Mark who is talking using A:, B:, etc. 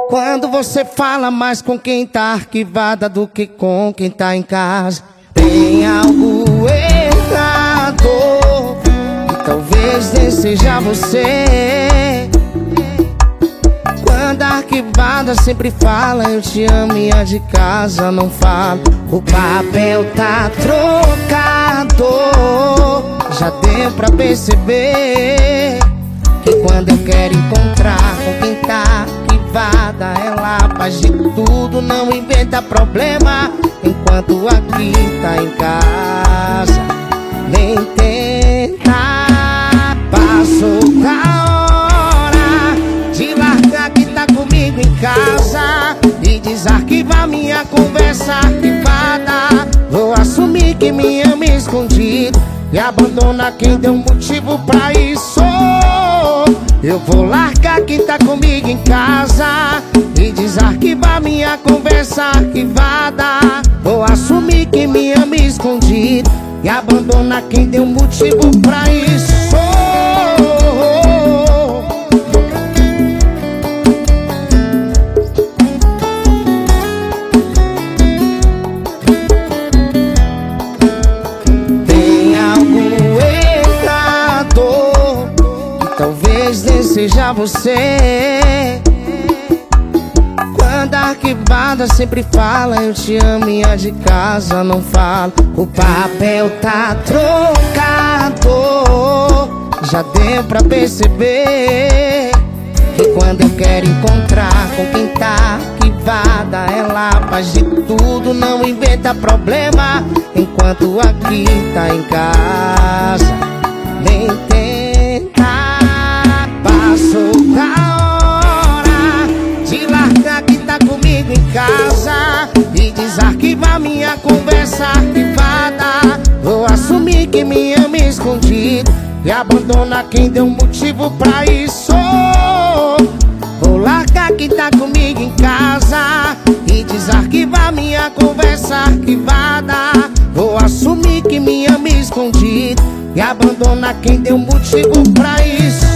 A: Quando você fala mais com quem tá arquivada do que com quem tá em casa, tem algo errado, e talvez nem seja você. Quando a arquivada sempre fala eu te amo e a de casa não fala, o papel tá trocado. Já deu pra perceber que quando eu quero encontrar com quem tá arquivada, ela faz de tudo, não inventa problema. Enquanto aqui tá em casa, nem tenta. Passou da hora de largar quem tá comigo em casa e desarquivar minha conversa arquivada. Vou assumir que me ama escondido e abandona quem deu motivo pra isso. Eu vou largar quem tá comigo em casa e desarquivar minha conversa arquivada. Vou assumir que me ama escondido e abandona quem deu motivo pra isso. Talvez nem seja você. Quando a arquivada sempre fala eu te amo e a de casa não fala, o papel tá trocado. Já deu pra perceber que quando eu quero encontrar com quem tá arquivada, ela faz de tudo, não inventa problema. Enquanto aqui tá em casa, nem tenta. Passou da hora de largar quem tá comigo em casa e desarquivar minha conversa arquivada. Vou assumir que me ama escondido e abandona quem deu motivo pra isso. Vou largar quem tá comigo em casa e desarquivar minha conversa arquivada. Vou assumir que me ama escondido e abandona quem deu motivo pra isso.